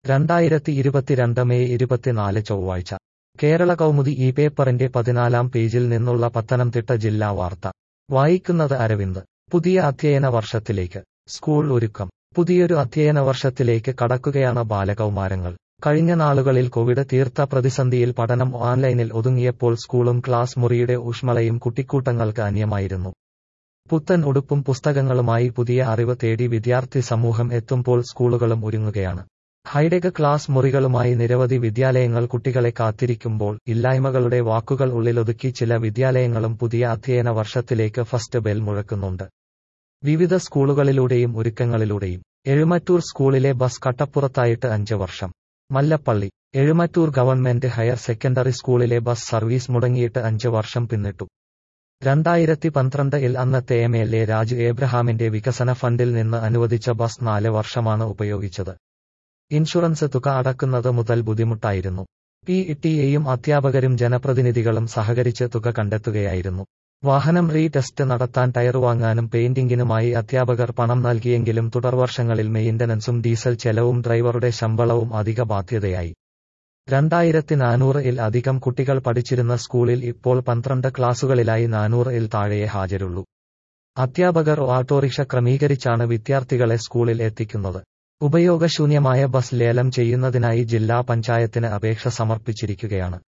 2022 May 24 ചൊവ്വാഴ്ച കേരള കൗമുദി ഈ പേപ്പറിന്റെ 14-ാം പേജിൽ നിന്നുള്ള പത്തനംതിട്ട ജില്ലാ വാർത്ത വായിക്കുന്നത് അരവിന്ദ്. പുതിയ അധ്യയന വർഷത്തിലേക്ക് സ്കൂൾ ഒരുക്കം. പുതിയൊരു അധ്യയന വർഷത്തിലേക്ക് കടക്കുകയാണ് ബാലകൗമാരങ്ങൾ. കഴിഞ്ഞ നാളുകളിൽ കോവിഡ് തീർത്ത പ്രതിസന്ധിയിൽ പഠനം ഓൺലൈനിൽ ഒതുങ്ങിയപ്പോൾ സ്കൂളും ക്ലാസ് മുറിയുടെ ഊഷ്മളയും കുട്ടിക്കൂട്ടങ്ങൾക്ക് അന്യമായിരുന്നു. പുത്തൻ ഉടുപ്പും പുസ്തകങ്ങളുമായി പുതിയ അറിവ് തേടി വിദ്യാർത്ഥി സമൂഹം എത്തുമ്പോൾ സ്കൂളുകളും ഒരുങ്ങുകയാണ്. ഹൈടെക് ക്ലാസ് മുറികളുമായി നിരവധി വിദ്യാലയങ്ങൾ കുട്ടികളെ കാത്തിരിക്കുമ്പോൾ ഇല്ലായ്മകളുടെ വാക്കുകൾ ഉള്ളിലൊതുക്കി ചില വിദ്യാലയങ്ങളും പുതിയ അധ്യയന വർഷത്തിലേക്ക് ഫസ്റ്റ് ബെൽ മുഴക്കുന്നുണ്ട്. വിവിധ സ്കൂളുകളിലൂടെയും ഒരുക്കങ്ങളിലൂടെയും. എഴുമറ്റൂർ സ്കൂളിലെ ബസ് കട്ടപ്പുറത്തായിട്ട് 5 വർഷം. Mallappally. Ezhumattoor government higher secondary സ്കൂളിലെ ബസ് സർവീസ് മുടങ്ങിയിട്ട് 5 വർഷം പിന്നിട്ടു. 2012-ൽ അന്നത്തെ MLA രാജു ഏബ്രഹാമിന്റെ വികസന ഫണ്ടിൽ നിന്ന് അനുവദിച്ച ബസ് 4 വർഷമാണ് ഉപയോഗിച്ചത്. ഇൻഷുറൻസ് തുക അടക്കുന്നത് മുതൽ ബുദ്ധിമുട്ടായിരുന്നു. PTA-യും അധ്യാപകരും ജനപ്രതിനിധികളും സഹകരിച്ച് തുക കണ്ടെത്തുകയായിരുന്നു. വാഹനം റീ-ടെസ്റ്റ് നടത്താൻ ടയർ വാങ്ങാനും പെയിന്റിംഗിനുമായി അധ്യാപകർ പണം നൽകിയെങ്കിലും തുടർവർഷങ്ങളിൽ മെയിന്റനൻസും ഡീസൽ ചെലവും ഡ്രൈവറുടെ ശമ്പളവും അധിക ബാധ്യതയായി. 2400-ൽ അധികം കുട്ടികൾ പഠിച്ചിരുന്ന സ്കൂളിൽ ഇപ്പോൾ 12 ക്ലാസുകളിലായി 400-ൽ താഴെയേ ഹാജരുള്ളൂ. അധ്യാപകർ ഓട്ടോറിക്ഷ ക്രമീകരിച്ചാണ് വിദ്യാർത്ഥികളെ സ്കൂളിൽ എത്തിക്കുന്നത്. ഉപയോഗശൂന്യമായ ബസ് ലേലം ചെയ്യുന്നതിനായി ജില്ലാ പഞ്ചായത്തിന് അപേക്ഷ സമർപ്പിച്ചിരിക്കുകയാണ്.